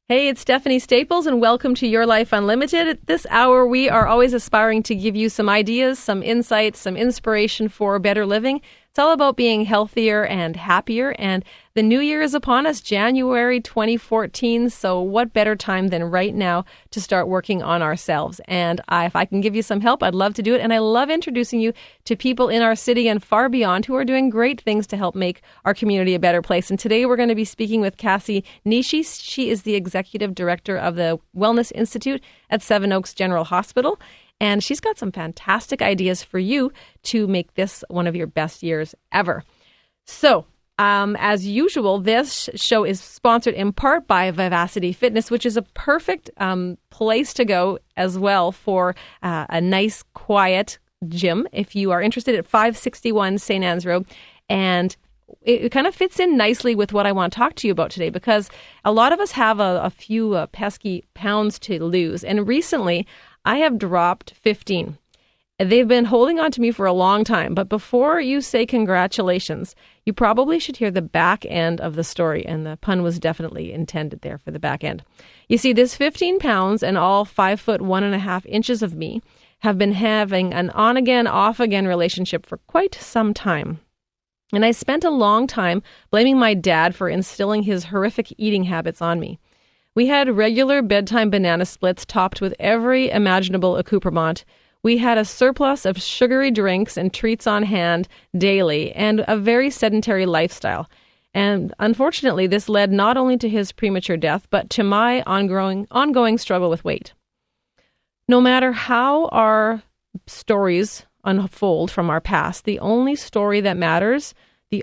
Hey, it's Stephanie Staples, and welcome to Your Life Unlimited. At this hour, we are always aspiring to give you some ideas, some insights, some inspiration for better living. It's all about being healthier and happier, and the new year is upon us, January 2014, so what better time than right now to start working on ourselves? And if I can give you some help, I'd love to do it, and I love introducing you to people in our city and far beyond who are doing great things to help make our community a better place. And today we're going to be speaking with Cassie Nishi. She is the Executive Director of the Wellness Institute at Seven Oaks General Hospital. And she's got some fantastic ideas for you to make this one of your best years ever. So, as usual, this show is sponsored in part by Vivacity Fitness, which is a perfect place to go as well for a nice, quiet gym. If you are interested at 561 St. Anne's Road, and it kind of fits in nicely with what I want to talk to you about today, because a lot of us have a few pesky pounds to lose. And recently, I have dropped 15. They've been holding on to me for a long time, but before you say congratulations, you probably should hear the back end of the story, and the pun was definitely intended there for the back end. You see, this 15 pounds and all 5 foot 1.5 inches of me have been having an on-again, off-again relationship for quite some time. And I spent a long time blaming my dad for instilling his horrific eating habits on me. We had regular bedtime banana splits topped with every imaginable accoutrement. We had a surplus of sugary drinks and treats on hand daily, and a very sedentary lifestyle. And unfortunately, this led not only to his premature death, but to my ongoing struggle with weight. No matter how our stories unfold from our past, the only story that matters is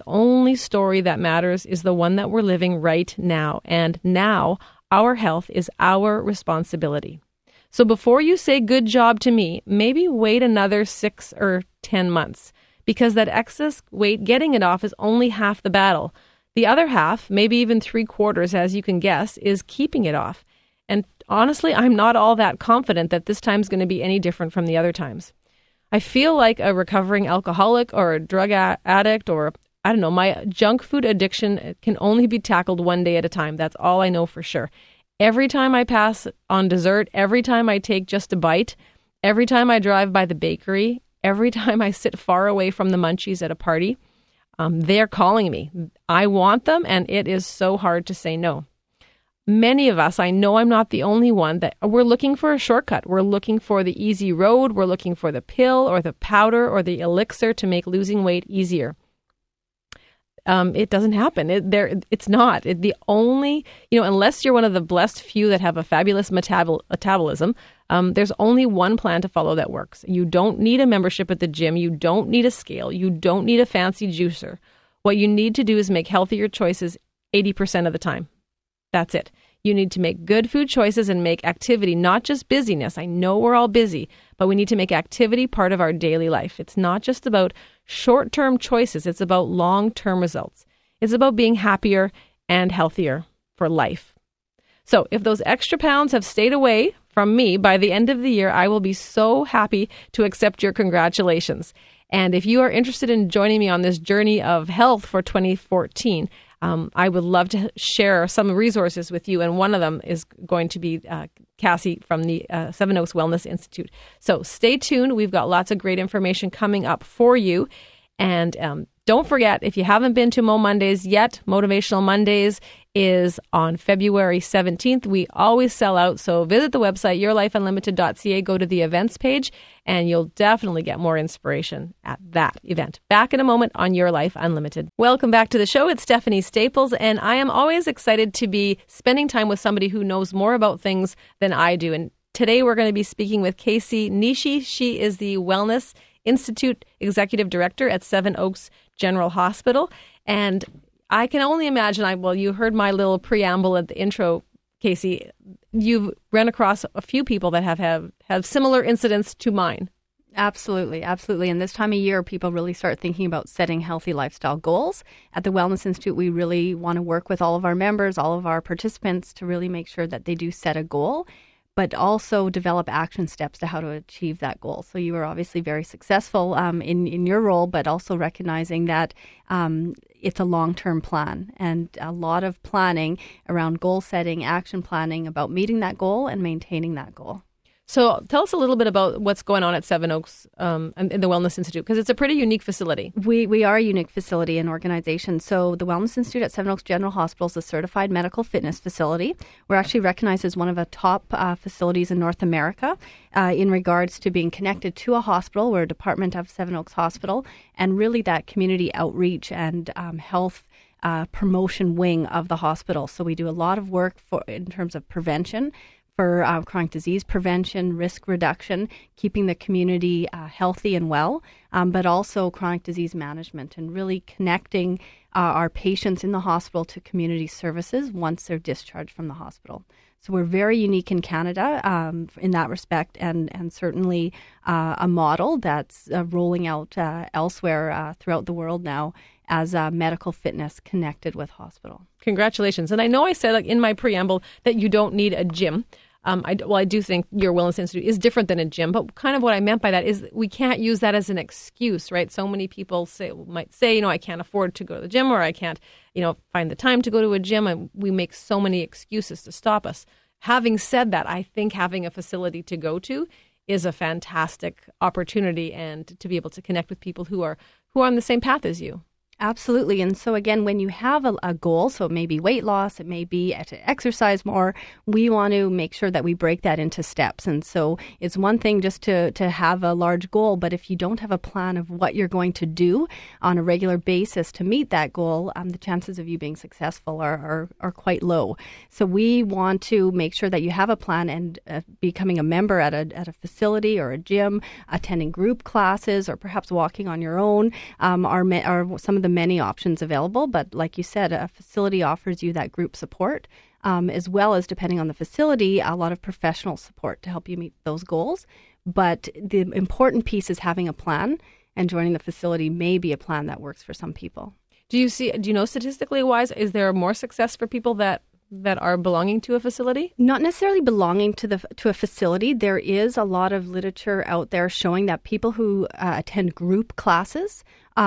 the one that we're living right now. And now, our health is our responsibility. So before you say good job to me, maybe wait another 6 or 10 months, because that excess weight, getting it off, is only half the battle. The other half, maybe even 3/4, as you can guess, is keeping it off. And honestly, I'm not all that confident that this time's going to be any different from the other times. I feel like a recovering alcoholic or a drug addict, or I don't know, my junk food addiction can only be tackled one day at a time. That's all I know for sure. Every time I pass on dessert, every time I take just a bite, every time I drive by the bakery, every time I sit far away from the munchies at a party, they're calling me. I want them, and it is so hard to say no. Many of us, I know I'm not the only one, that we're looking for a shortcut. We're looking for the easy road. We're looking for the pill or the powder or the elixir to make losing weight easier. It doesn't happen. It's not. The only, unless you're one of the blessed few that have a fabulous metabolism, there's only one plan to follow that works. You don't need a membership at the gym. You don't need a scale. You don't need a fancy juicer. What you need to do is make healthier choices 80% of the time. That's it. You need to make good food choices and make activity, not just busyness. I know we're all busy, but we need to make activity part of our daily life. It's not just about short-term choices. It's about long-term results. It's about being happier and healthier for life. So if those extra pounds have stayed away from me by the end of the year, I will be so happy to accept your congratulations. And if you are interested in joining me on this journey of health for 2014, I would love to share some resources with you, and one of them is going to be Cassie from the Seven Oaks Wellness Institute. So stay tuned. We've got lots of great information coming up for you. And don't forget, if you haven't been to Mo Mondays yet, Motivational Mondays is on February 17th. We always sell out, so visit the website, yourlifeunlimited.ca, go to the events page, and you'll definitely get more inspiration at that event. Back in a moment on Your Life Unlimited. Welcome back to the show. It's Stephanie Staples, and I am always excited to be spending time with somebody who knows more about things than I do. And today we're going to be speaking with Cassie Nishi. She is the Wellness Institute Executive Director at Seven Oaks General Hospital, and I can only imagine, you heard my little preamble at the intro, Cassie. You've run across a few people that have similar incidents to mine. Absolutely, absolutely. And this time of year, people really start thinking about setting healthy lifestyle goals. At the Wellness Institute, we really want to work with all of our members, all of our participants, to really make sure that they do set a goal, but also develop action steps to how to achieve that goal. So you were obviously very successful in your role, but also recognizing that, it's a long-term plan, and a lot of planning around goal setting, action planning about meeting that goal and maintaining that goal. So tell us a little bit about what's going on at Seven Oaks in the Wellness Institute, because it's a pretty unique facility. We are a unique facility and organization. So the Wellness Institute at Seven Oaks General Hospital is a certified medical fitness facility. We're actually recognized as one of the top facilities in North America in regards to being connected to a hospital. We're a department of Seven Oaks Hospital, and really that community outreach and health promotion wing of the hospital. So we do a lot of work in terms of prevention, for chronic disease prevention, risk reduction, keeping the community healthy and well, but also chronic disease management and really connecting our patients in the hospital to community services once they're discharged from the hospital. So we're very unique in Canada in that respect, and certainly a model that's rolling out elsewhere throughout the world now as medical fitness connected with hospital. Congratulations. And I know I said in my preamble that you don't need a gym. I do think your Wellness Institute is different than a gym, but kind of what I meant by that is we can't use that as an excuse, right? So many people might say, I can't afford to go to the gym, or I can't, find the time to go to a gym. And we make so many excuses to stop us. Having said that, I think having a facility to go to is a fantastic opportunity, and to be able to connect with people who are on the same path as you. Absolutely. And so again, when you have a goal, so it may be weight loss, it may be to exercise more, we want to make sure that we break that into steps. And so it's one thing just to have a large goal, but if you don't have a plan of what you're going to do on a regular basis to meet that goal, the chances of you being successful are quite low. So we want to make sure that you have a plan, and becoming a member at a facility or a gym, attending group classes, or perhaps walking on your own are some of the many options available. But like you said, a facility offers you that group support, as well as, depending on the facility, a lot of professional support to help you meet those goals. But the important piece is having a plan, and joining the facility may be a plan that works for some people. Do you know statistically wise, is there more success for people that are belonging to a facility? Not necessarily belonging to a facility. There is a lot of literature out there showing that people who attend group classes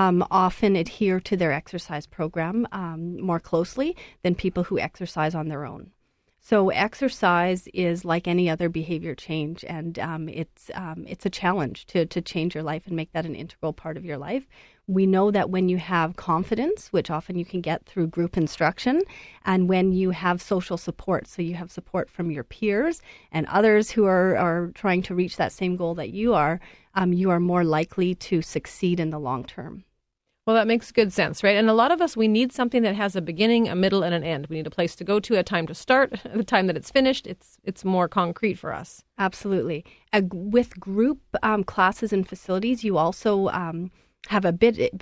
often adhere to their exercise program more closely than people who exercise on their own. So exercise is like any other behavior change, and it's a challenge to change your life and make that an integral part of your life. We know that when you have confidence, which often you can get through group instruction, and when you have social support, so you have support from your peers and others who are trying to reach that same goal that you are more likely to succeed in the long term. Well, that makes good sense, right? And a lot of us, we need something that has a beginning, a middle, and an end. We need a place to go to, a time to start, the time that it's finished. It's more concrete for us. Absolutely. With group classes and facilities, you also have a bit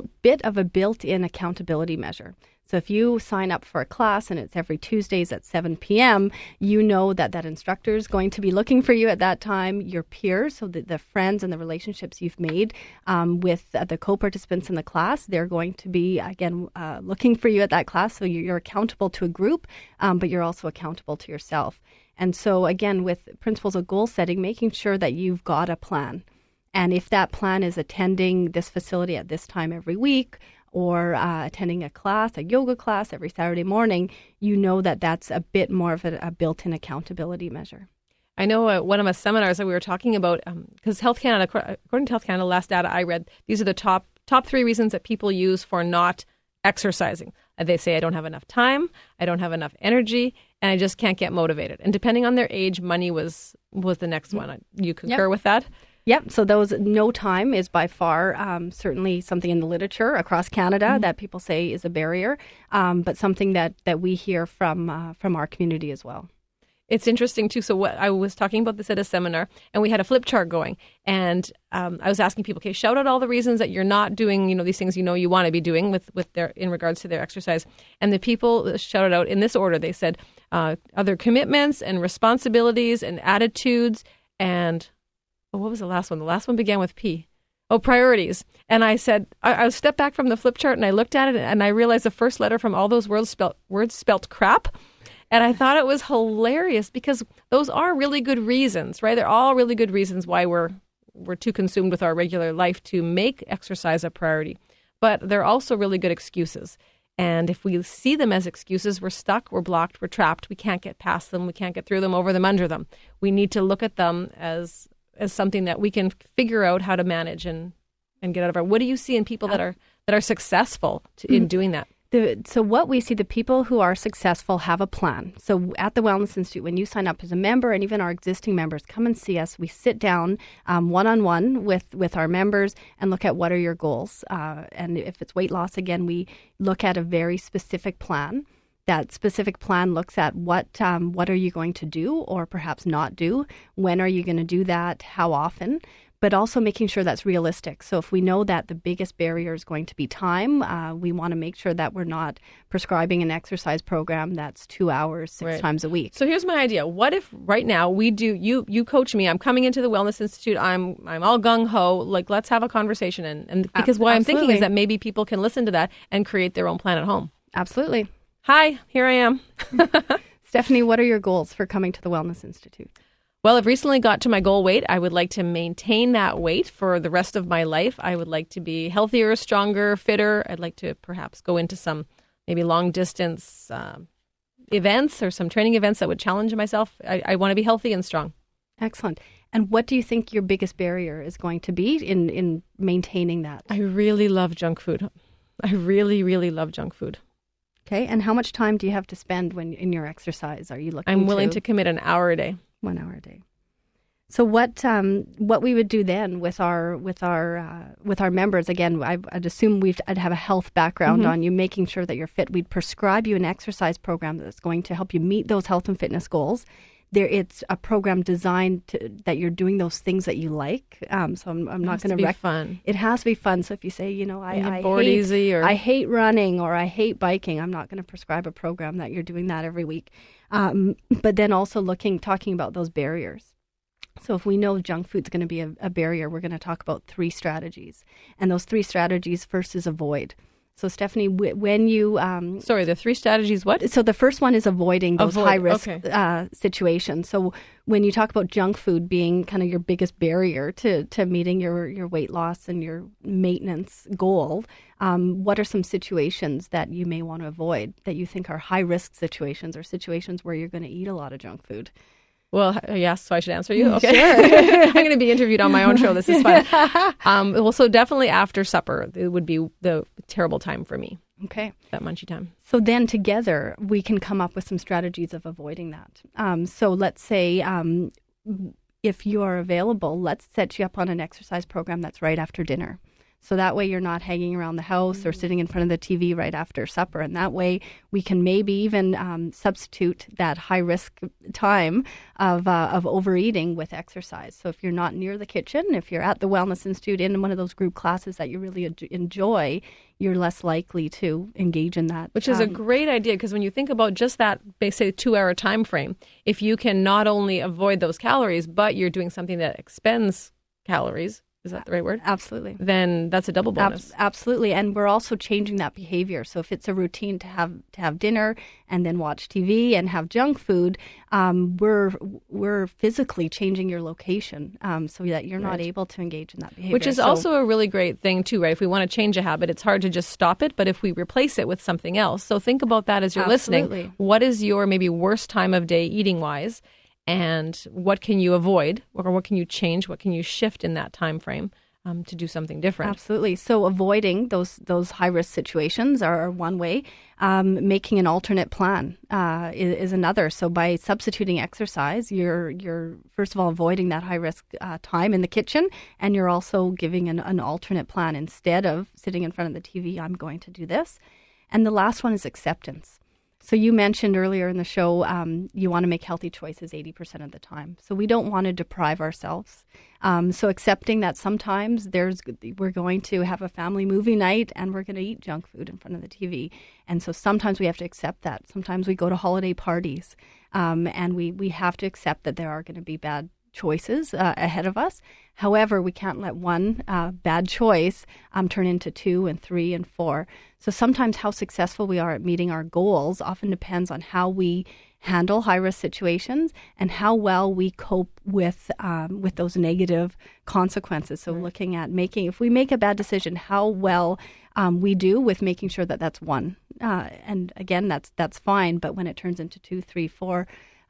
of a built-in accountability measure. So if you sign up for a class and it's every Tuesdays at 7 p.m., you know that instructor is going to be looking for you at that time. Your peers, so the friends and the relationships you've made with the co-participants in the class, they're going to be, again, looking for you at that class. So you're accountable to a group, but you're also accountable to yourself. And so, again, with principles of goal setting, making sure that you've got a plan. And if that plan is attending this facility at this time every week, or attending a yoga class every Saturday morning, you know that that's a bit more of a built-in accountability measure. I know at one of my seminars that we were talking about, because Health Canada, according to Health Canada, last data I read, these are the top 3 reasons that people use for not exercising. They say, I don't have enough time, I don't have enough energy, and I just can't get motivated. And depending on their age, money was the next one. You concur with that? Yep. So no time is by far certainly something in the literature across Canada that people say is a barrier, but something that we hear from our community as well. It's interesting too. So I was talking about this at a seminar, and we had a flip chart going, and I was asking people, okay, shout out all the reasons that you're not doing, these things you want to be doing with their in regards to their exercise. And the people shouted out in this order. They said other commitments and responsibilities and attitudes and what was the last one? The last one began with P. Oh, priorities. And I said, I stepped back from the flip chart and I looked at it and I realized the first letter from all those words spelt crap. And I thought it was hilarious because those are really good reasons, right? They're all really good reasons why we're too consumed with our regular life to make exercise a priority. but they're also really good excuses. And if we see them as excuses, we're stuck, we're blocked, we're trapped. We can't get past them. We can't get through them, over them, under them. We need to look at them as something that we can figure out how to manage and get out of our. What do you see in people that are successful in doing that? So what we see, the people who are successful have a plan. So at the Wellness Institute, when you sign up as a member, and even our existing members, come and see us. We sit down one-on-one with our members and look at what are your goals. And if it's weight loss, again, we look at a very specific plan. That specific plan looks at what are you going to do or perhaps not do? When are you going to do that? How often? But also making sure that's realistic. So if we know that the biggest barrier is going to be time, we want to make sure that we're not prescribing an exercise program that's 2 hours, six times a week. So here's my idea. What if right now we do, you coach me, I'm coming into the Wellness Institute, I'm all gung-ho, like let's have a conversation. And because what I'm thinking is that maybe people can listen to that and create their own plan at home. Absolutely. Hi, here I am. Stephanie, what are your goals for coming to the Wellness Institute? Well, I've recently got to my goal weight. I would like to maintain that weight for the rest of my life. I would like to be healthier, stronger, fitter. I'd like to perhaps go into some maybe long distance events or some training events that would challenge myself. I want to be healthy and strong. Excellent. And what do you think your biggest barrier is going to be in maintaining that? I really love junk food. I really, really love junk food. Okay. And how much time do you have to spend when in your exercise? Are you looking? I'm willing to commit an hour a day. 1 hour a day. So what we would do then with our members, again, I'd assume I'd have a health background on you, making sure that you're fit. We'd prescribe you an exercise program that's going to help you meet those health and fitness goals. It's a program designed that you're doing those things that you like. So I'm not going to be fun. It has to be fun. So if you say, I hate running or I hate biking, I'm not going to prescribe a program that you're doing that every week. But then also talking about those barriers. So if we know junk food's going to be a barrier, we're going to talk about 3 strategies. And those 3 strategies, first is avoid. So Stephanie, when you... Sorry, the 3 strategies, what? So the first one is avoiding those high-risk situations. So when you talk about junk food being kind of your biggest barrier to meeting your weight loss and your maintenance goal, what are some situations that you may want to avoid that you think are high-risk situations or situations where you're going to eat a lot of junk food? Well, yes, so I should answer you? Okay. Sure. I'm going to be interviewed on my own show. This is fun. Well, so definitely after supper, it would be the terrible time for me. Okay. That munchy time. So then together, we can come up with some strategies of avoiding that. So let's say if you are available, let's set you up on an exercise program that's right after dinner. So that way you're not hanging around the house or sitting in front of the TV right after supper. And that way we can maybe even substitute that high-risk time of overeating with exercise. So if you're not near the kitchen, if you're at the Wellness Institute in one of those group classes that you really enjoy, you're less likely to engage in that. Which is a great idea, because when you think about just that, say, 2-hour time frame, if you can not only avoid those calories, but you're doing something that expends calories, is that the right word? Absolutely. Then that's a double bonus. Absolutely. And we're also changing that behavior. So if it's a routine to have dinner and then watch TV and have junk food, we're physically changing your location so that you're not able to engage in that behavior. Which is also a really great thing too, right? If we want to change a habit, it's hard to just stop it, but if we replace it with something else. So think about that as you're listening. What is your maybe worst time of day eating wise? And what can you avoid, or what can you change? What can you shift in that time frame to do something different? Absolutely. So avoiding those high risk situations are one way. Making an alternate plan is another. So by substituting exercise, you're first of all avoiding that high risk time in the kitchen, and you're also giving an alternate plan. Instead of sitting in front of the TV, I'm going to do this. And the last one is acceptance. So you mentioned earlier in the show you want to make healthy choices 80% of the time. So we don't want to deprive ourselves. So accepting that sometimes we're going to have a family movie night and we're going to eat junk food in front of the TV. And so sometimes we have to accept that. Sometimes we go to holiday parties and we have to accept that there are going to be bad choices ahead of us. However, we can't let one bad choice turn into 2 and 3 and 4. So sometimes how successful we are at meeting our goals often depends on how we handle high-risk situations and how well we cope with those negative consequences. So looking at if we make a bad decision, how well we do with making sure that that's 1. And again, that's fine. But when it turns into 2, 3, 4,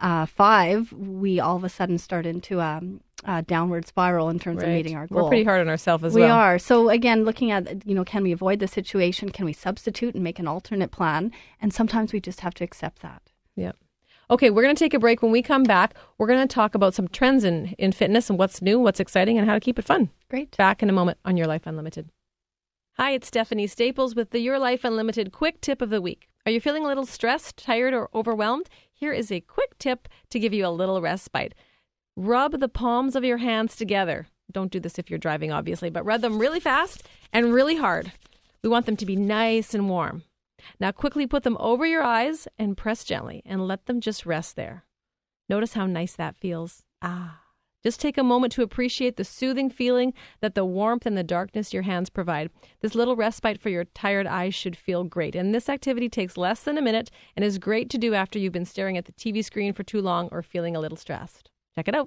5, we all of a sudden start into a downward spiral in terms of meeting our goal. We're pretty hard on ourselves as well. We are. So again, looking at, can we avoid the situation? Can we substitute and make an alternate plan? And sometimes we just have to accept that. Yeah. Okay, we're going to take a break. When we come back, we're going to talk about some trends in fitness and what's new, what's exciting, and how to keep it fun. Great. Back in a moment on Your Life Unlimited. Hi, it's Stephanie Staples with the Your Life Unlimited quick tip of the week. Are you feeling a little stressed, tired, or overwhelmed? Here is a quick tip to give you a little respite. Rub the palms of your hands together. Don't do this if you're driving, obviously, but rub them really fast and really hard. We want them to be nice and warm. Now quickly put them over your eyes and press gently and let them just rest there. Notice how nice that feels. Just take a moment to appreciate the soothing feeling that the warmth and the darkness your hands provide. This little respite for your tired eyes should feel great. And this activity takes less than a minute and is great to do after you've been staring at the TV screen for too long or feeling a little stressed. Check it out.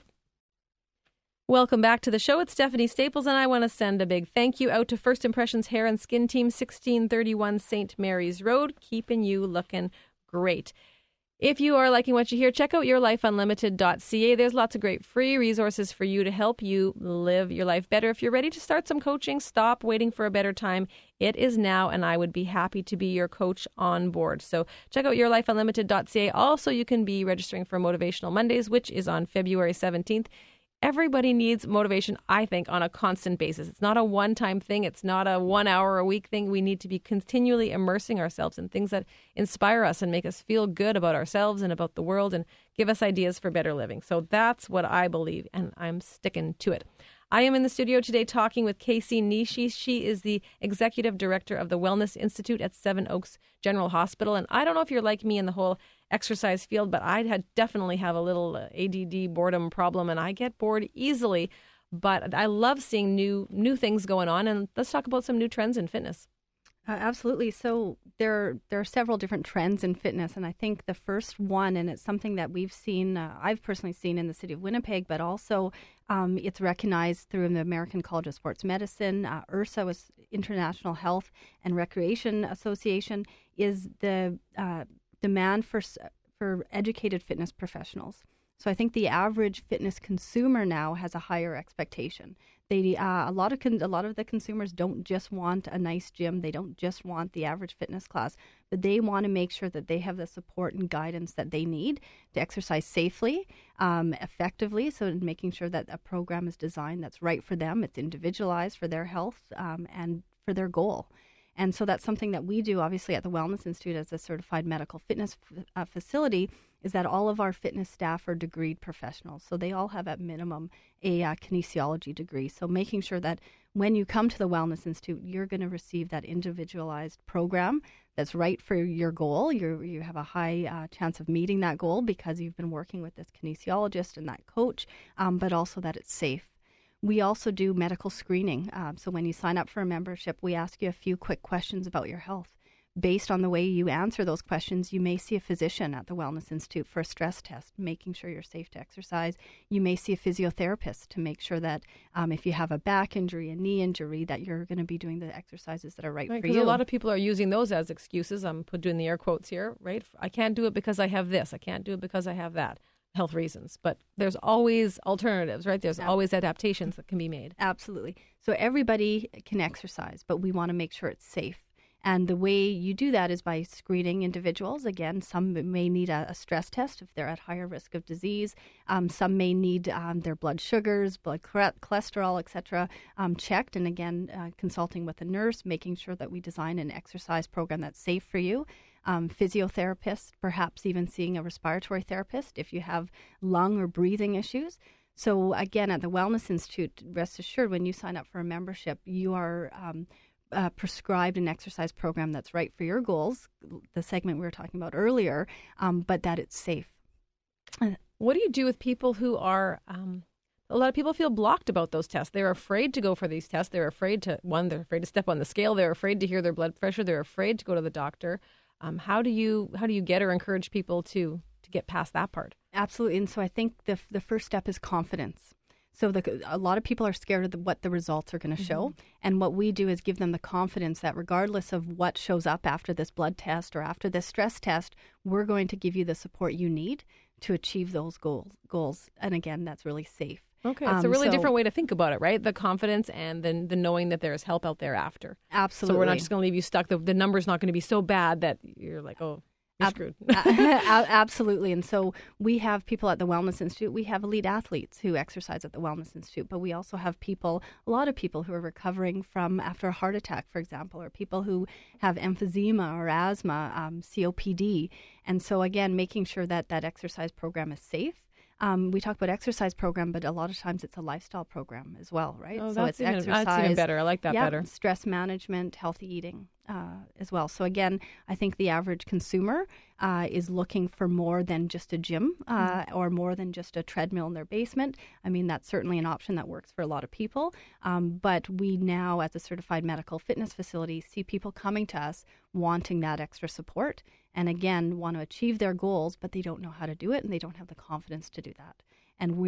Welcome back to the show. It's Stephanie Staples, and I want to send a big thank you out to First Impressions Hair and Skin Team, 1631 St. Mary's Road, keeping you looking great. If you are liking what you hear, check out yourlifeunlimited.ca. There's lots of great free resources for you to help you live your life better. If you're ready to start some coaching, stop waiting for a better time. It is now, and I would be happy to be your coach on board. So check out yourlifeunlimited.ca. Also, you can be registering for Motivational Mondays, which is on February 17th. Everybody needs motivation, I think, on a constant basis. It's not a one-time thing. It's not a 1 hour a week thing. We need to be continually immersing ourselves in things that inspire us and make us feel good about ourselves and about the world and give us ideas for better living. So that's what I believe, and I'm sticking to it. I am in the studio today talking with Casey Nishi. She is the Executive Director of the Wellness Institute at Seven Oaks General Hospital. And I don't know if you're like me in the whole exercise field, but I definitely have a little ADD boredom problem, and I get bored easily. But I love seeing new things going on. And let's talk about some new trends in fitness. Absolutely. So there are several different trends in fitness, and I think the first one, and it's something that we've seen, I've personally seen in the city of Winnipeg, but also it's recognized through the American College of Sports Medicine, IRSA, was International Health and Recreation Association, is the demand for educated fitness professionals. So I think the average fitness consumer now has a higher expectation. A lot of the consumers don't just want a nice gym. They don't just want the average fitness class, but they want to make sure that they have the support and guidance that they need to exercise safely, effectively. So making sure that a program is designed that's right for them, it's individualized for their health and for their goal. And so that's something that we do, obviously, at the Wellness Institute as a certified medical fitness facility, is that all of our fitness staff are degreed professionals. So they all have at minimum a kinesiology degree. So making sure that when you come to the Wellness Institute, you're going to receive that individualized program that's right for your goal. You have a high chance of meeting that goal because you've been working with this kinesiologist and that coach, but also that it's safe. We also do medical screening. So when you sign up for a membership, we ask you a few quick questions about your health. Based on the way you answer those questions, you may see a physician at the Wellness Institute for a stress test, making sure you're safe to exercise. You may see a physiotherapist to make sure that if you have a back injury, a knee injury, that you're going to be doing the exercises that are right for you. A lot of people are using those as excuses. I'm doing the air quotes here, right? I can't do it because I have this. I can't do it because I have that. Health reasons, but there's always alternatives, right? There's always adaptations that can be made. Absolutely. So everybody can exercise, but we want to make sure it's safe. And the way you do that is by screening individuals. Again, some may need a stress test if they're at higher risk of disease. Some may need their blood sugars, blood cholesterol, etc., checked. And again, consulting with a nurse, making sure that we design an exercise program that's safe for you. Physiotherapists, perhaps even seeing a respiratory therapist if you have lung or breathing issues. So again, at the Wellness Institute, rest assured, when you sign up for a membership, you are prescribed an exercise program that's right for your goals, the segment we were talking about earlier, but that it's safe. What do you do with people who are a lot of people feel blocked about those tests. They're afraid to go for these tests. They're afraid to step on the scale. They're afraid to hear their blood pressure. They're afraid to go to the doctor. How do you get or encourage people to get past that part? Absolutely. And so I think the first step is confidence. So a lot of people are scared of what the results are going to show. And what we do is give them the confidence that regardless of what shows up after this blood test or after this stress test, we're going to give you the support you need to achieve those goals. And again, that's really safe. Okay, it's a really different way to think about it, right? The confidence and then the knowing that there's help out there after. Absolutely. So we're not just going to leave you stuck. The number's not going to be so bad that you're like, oh, you're screwed. Absolutely. And so we have people at the Wellness Institute. We have elite athletes who exercise at the Wellness Institute, but we also have a lot of people who are recovering from after a heart attack, for example, or people who have emphysema or asthma, COPD. And so again, making sure that exercise program is safe. We talk about exercise program, but a lot of times it's a lifestyle program as well, right? Oh, so that's even better. I like that better. Stress management, healthy eating as well. So again, I think the average consumer is looking for more than just a gym or more than just a treadmill in their basement. I mean, that's certainly an option that works for a lot of people. But we now, as a certified medical fitness facility, see people coming to us wanting that extra support. And again, want to achieve their goals, but they don't know how to do it and they don't have the confidence to do that. And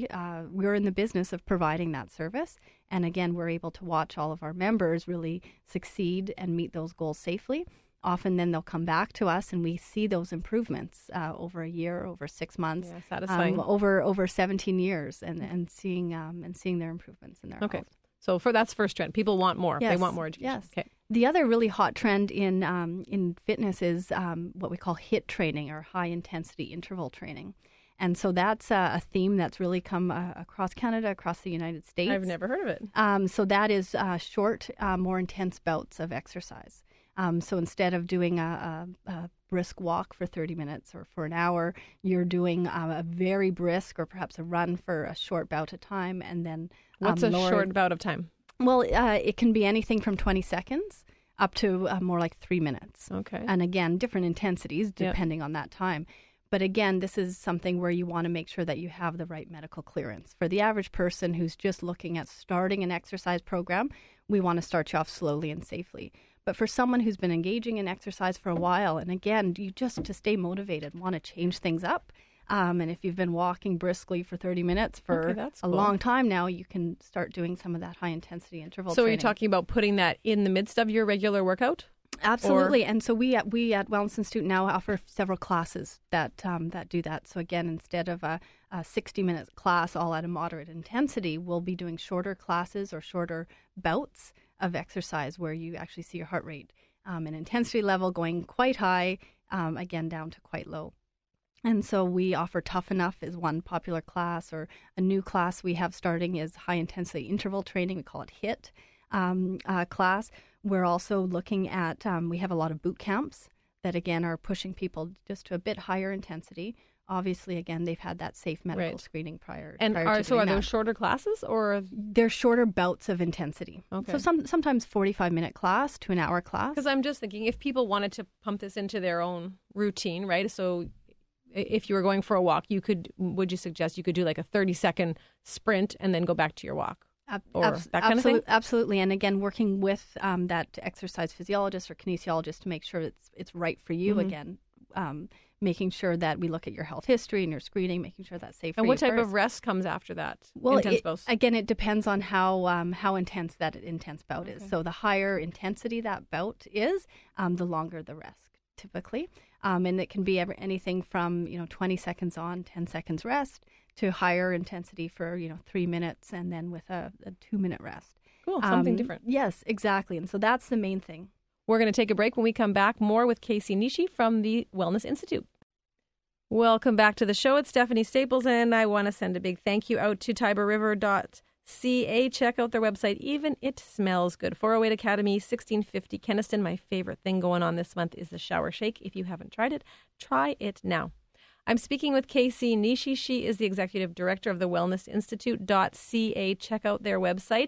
we're in the business of providing that service. And again, we're able to watch all of our members really succeed and meet those goals safely. Often then they'll come back to us and we see those improvements over a year, over 6 months, satisfying. Over 17 years and seeing their improvements in their health. So that's first trend. People want more. Yes. They want more education. Yes. Okay. The other really hot trend in fitness is what we call HIIT training or high intensity interval training. And so that's a theme that's really come across Canada, across the United States. I've never heard of it. So that is short, more intense bouts of exercise. So instead of doing a brisk walk for 30 minutes or for an hour, you're doing a very brisk or perhaps a run for a short bout of time and then What's a short bout of time? Well, it can be anything from 20 seconds up to more like 3 minutes. Okay. And again, different intensities depending on that time. But again, this is something where you want to make sure that you have the right medical clearance. For the average person who's just looking at starting an exercise program, we want to start you off slowly and safely. But for someone who's been engaging in exercise for a while, and again, you just to stay motivated, want to change things up. And if you've been walking briskly for 30 minutes for a long time now, you can start doing some of that high-intensity interval training. So are you talking about putting that in the midst of your regular workout? Absolutely. And so we at Wellness Institute now offer several classes that do that. So again, instead of a 60-minute class all at a moderate intensity, we'll be doing shorter classes or shorter bouts of exercise where you actually see your heart rate and intensity level going quite high, again, down to quite low. And so we offer Tough Enough is one popular class, or a new class we have starting is high intensity interval training. We call it HIIT class. We're also looking at, we have a lot of boot camps that again are pushing people just to a bit higher intensity. Obviously, again, they've had that safe medical screening prior. And are those shorter classes or? They're shorter bouts of intensity. Okay. So sometimes 45-minute class to an hour class. Because I'm just thinking if people wanted to pump this into their own routine, right? So if you were going for a walk, would you suggest you could do like a 30-second sprint and then go back to your walk? Or that kind of thing? Absolutely. And again, working with that exercise physiologist or kinesiologist to make sure it's right for you again. Making sure that we look at your health history and your screening, making sure that's safe for you. And what type of rest comes after that? Well, intense again, it depends on how intense that intense bout is. So the higher intensity that bout is, the longer the rest typically. And it can be anything from 20 seconds on, 10 seconds rest, to higher intensity for 3 minutes, and then with a 2-minute rest. Cool, something different. Yes, exactly. And so that's the main thing. We're going to take a break. When we come back, more with Casey Nishi from the Wellness Institute. Welcome back to the show. It's Stephanie Staples, and I want to send a big thank you out to TiberRiver.ca. Check out their website. Even it smells good. 408 Academy, 1650 Kenaston. My favorite thing going on this month is the shower shake. If you haven't tried it, try it now. I'm speaking with Casey Nishi. She is the executive director of the Wellness Institute.ca. Check out their website.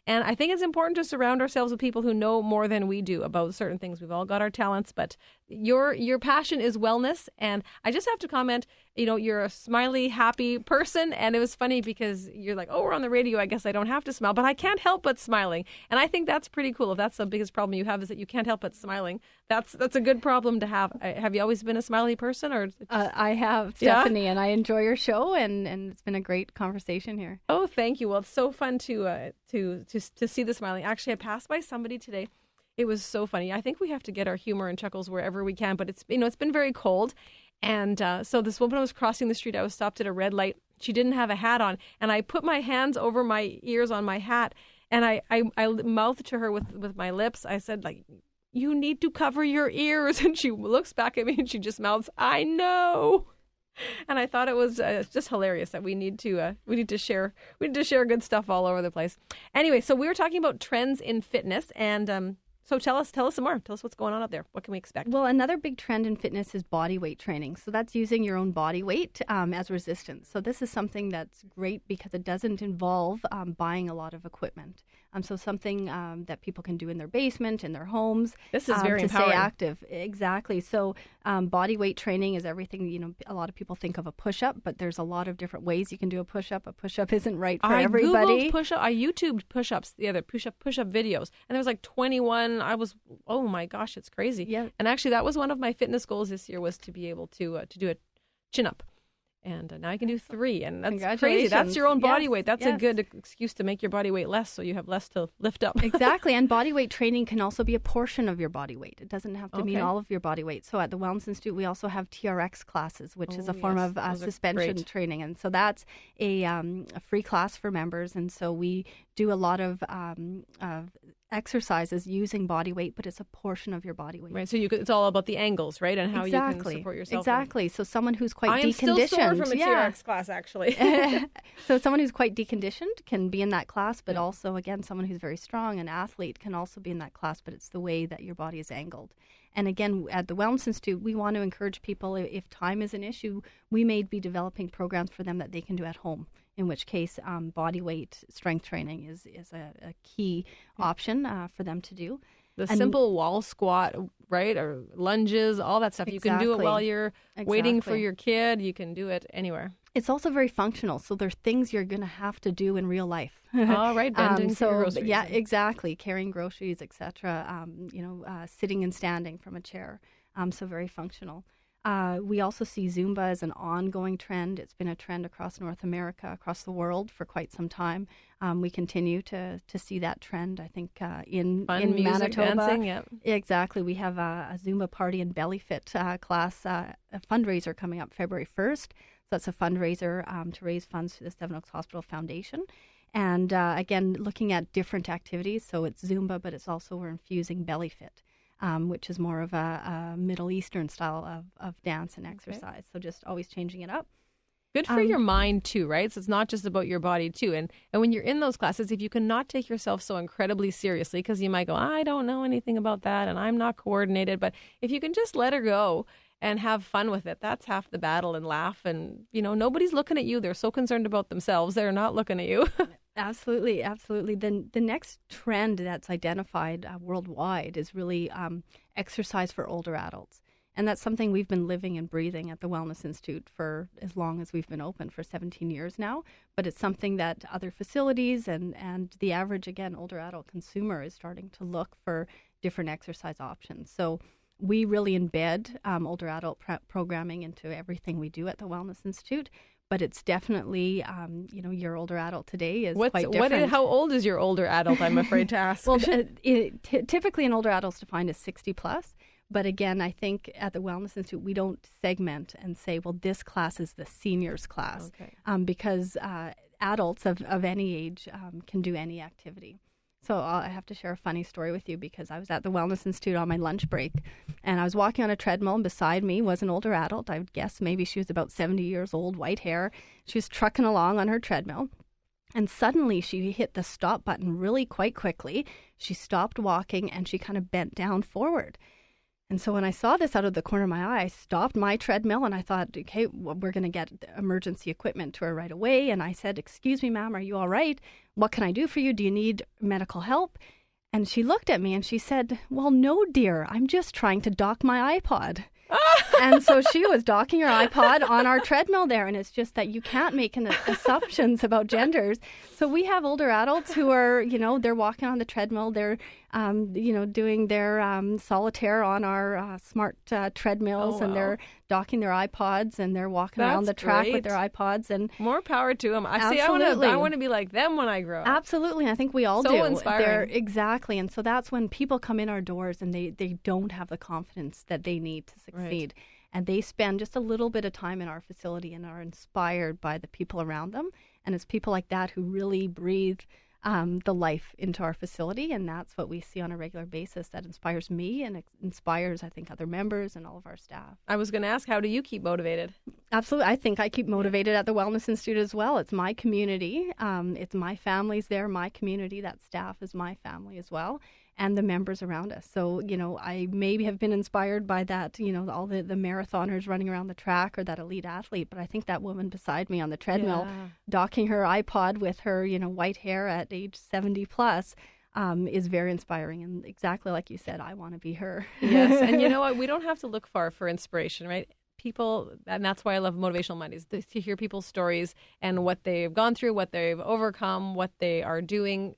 And I think it's important to surround ourselves with people who know more than we do about certain things. We've all got our talents, but your passion is wellness. And I just have to comment, you're a smiley, happy person. And it was funny because you're like, oh, we're on the radio. I guess I don't have to smile, but I can't help but smiling. And I think that's pretty cool. If that's the biggest problem you have is that you can't help but smiling, that's a good problem to have. Have you always been a smiley person, or? I have, Stephanie, and I enjoy your show, and it's been a great conversation here. Oh, thank you. Well, it's so fun to see the smiling. Actually, I passed by somebody today. It was so funny. I think we have to get our humor and chuckles wherever we can, but it's been very cold. And so this woman was crossing the street. I was stopped at a red light. She didn't have a hat on, and I put my hands over my ears on my hat, and I mouthed to her with my lips. I said, like, you need to cover your ears. And she looks back at me and she just mouths, I know. And I thought it was just hilarious that we need to share good stuff all over the place. Anyway, so we were talking about trends in fitness, and so tell us some more. Tell us what's going on out there. What can we expect? Well, another big trend in fitness is body weight training. So that's using your own body weight as resistance. So this is something that's great because it doesn't involve buying a lot of equipment. So something that people can do in their basement, in their homes. This is very to empowering. Stay active. Exactly. So body weight training is everything. A lot of people think of a push-up, but there's a lot of different ways you can do a push-up. A push-up isn't right for everybody. Googled push-up. I YouTubed push-ups the other push-up videos, and there was like 21. Oh my gosh, it's crazy. Yeah. And actually, that was one of my fitness goals this year, was to be able to do a chin-up. And now I can do 3, and that's crazy. That's your own body weight. That's a good excuse to make your body weight less, so you have less to lift up. Exactly, and body weight training can also be a portion of your body weight. It doesn't have to mean all of your body weight. So at the Wellness Institute, we also have TRX classes, which is a form of suspension training, and so that's a free class for members. And so we do a lot of exercises using body weight, but it's a portion of your body weight. Right, so it's all about the angles, right, and how you can support yourself. Exactly. So someone who's quite deconditioned. I am still sore from a TRX class, actually. So someone who's quite deconditioned can be in that class, but also, again, someone who's very strong, an athlete, can also be in that class, but it's the way that your body is angled. And again, at the Wellness Institute, we want to encourage people, if time is an issue, we may be developing programs for them that they can do at home, in which case body weight strength training is a key option for them to do. The simple wall squat, right, or lunges, all that stuff. Exactly. You can do it while you're waiting for your kid. You can do it anywhere. It's also very functional. So there's things you're going to have to do in real life. All right, bending for your groceries. Yeah, exactly. Carrying groceries, etc. Sitting and standing from a chair. So very functional. We also see Zumba as an ongoing trend. It's been a trend across North America, across the world for quite some time. We continue to see that trend, I think, in music, Manitoba. Dancing, yep. Exactly. We have a Zumba party and belly fit class, a fundraiser coming up February 1st. So that's a fundraiser to raise funds for the Seven Oaks Hospital Foundation. And again, looking at different activities. So it's Zumba, but it's also we're infusing belly fit. Which is more of a Middle Eastern style of dance and exercise. So just always changing it up. Good for your mind too, right? So it's not just about your body too. And when you're in those classes, if you cannot take yourself so incredibly seriously, because you might go, I don't know anything about that and I'm not coordinated. But if you can just let her go and have fun with it, that's half the battle, and laugh. And, nobody's looking at you. They're so concerned about themselves. They're not looking at you. Absolutely, absolutely. Then the next trend that's identified worldwide is really exercise for older adults. And that's something we've been living and breathing at the Wellness Institute for as long as we've been open, for 17 years now. But it's something that other facilities and the average, again, older adult consumer is starting to look for different exercise options. So we really embed older adult programming into everything we do at the Wellness Institute. But it's definitely, your older adult today is quite different. How old is your older adult, I'm afraid to ask? Well, typically an older adult is defined as 60 plus. But again, I think at the Wellness Institute, we don't segment and say, well, this class is the seniors class. Okay. Because adults of any age can do any activity. So I have to share a funny story with you, because I was at the Wellness Institute on my lunch break, and I was walking on a treadmill, and beside me was an older adult. I would guess maybe she was about 70 years old, white hair. She was trucking along on her treadmill, and suddenly she hit the stop button really quite quickly. She stopped walking, and she kind of bent down forward. And so when I saw this out of the corner of my eye, I stopped my treadmill and I thought, okay, well, we're going to get emergency equipment to her right away. And I said, excuse me, ma'am, are you all right? What can I do for you? Do you need medical help? And she looked at me and she said, well, no, dear, I'm just trying to dock my iPod. And so she was docking her iPod on our treadmill there. And it's just that you can't make assumptions about genders. So we have older adults who are, they're walking on the treadmill. They're, doing their solitaire on our smart treadmills. Oh, wow. And they're docking their iPods and they're walking around the track with their iPods. And more power to them. I want to be like them when I grow up. Absolutely. And I think we all do. So inspiring. Exactly. And so that's when people come in our doors and they don't have the confidence that they need to succeed. Right. And they spend just a little bit of time in our facility and are inspired by the people around them. And it's people like that who really breathe the life into our facility. And that's what we see on a regular basis that inspires me and inspires, I think, other members and all of our staff. I was going to ask, how do you keep motivated? Absolutely. I think I keep motivated at the Wellness Institute as well. It's my community. It's my family's there, my community. That staff is my family as well, and the members around us. So, I maybe have been inspired by that, all the marathoners running around the track or that elite athlete. But I think that woman beside me on the treadmill, docking her iPod with her, white hair at age 70 plus, is very inspiring. And exactly like you said, I want to be her. Yes. And you know what? We don't have to look far for inspiration, right? People, and that's why I love Motivational Mondays, to hear people's stories and what they've gone through, what they've overcome, what they are doing.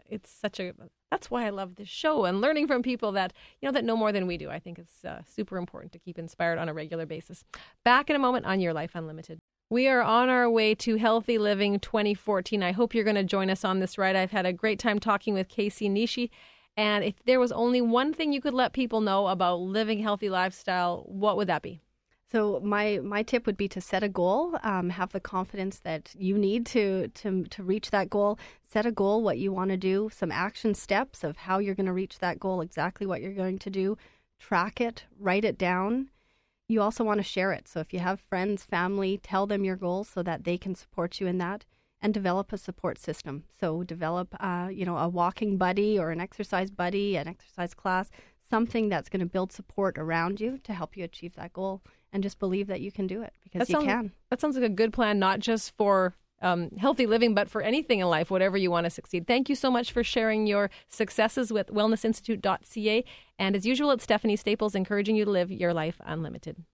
That's why I love this show, and learning from people that know more than we do. I think it's super important to keep inspired on a regular basis. Back in a moment on Your Life Unlimited. We are on our way to Healthy Living 2014. I hope you're going to join us on this ride. I've had a great time talking with Casey Nishi. And if there was only one thing you could let people know about living a healthy lifestyle, what would that be? So my tip would be to set a goal, have the confidence that you need to reach that goal. Set a goal, what you want to do, some action steps of how you're going to reach that goal, exactly what you're going to do. Track it, write it down. You also want to share it. So if you have friends, family, tell them your goals so that they can support you in that, and develop a support system. So develop, a walking buddy or an exercise buddy, an exercise class, something that's going to build support around you to help you achieve that goal. And just believe that you can do it, because you can. That sounds like a good plan, not just for healthy living, but for anything in life, whatever you want to succeed. Thank you so much for sharing your successes with wellnessinstitute.ca. And as usual, it's Stephanie Staples encouraging you to live your life unlimited.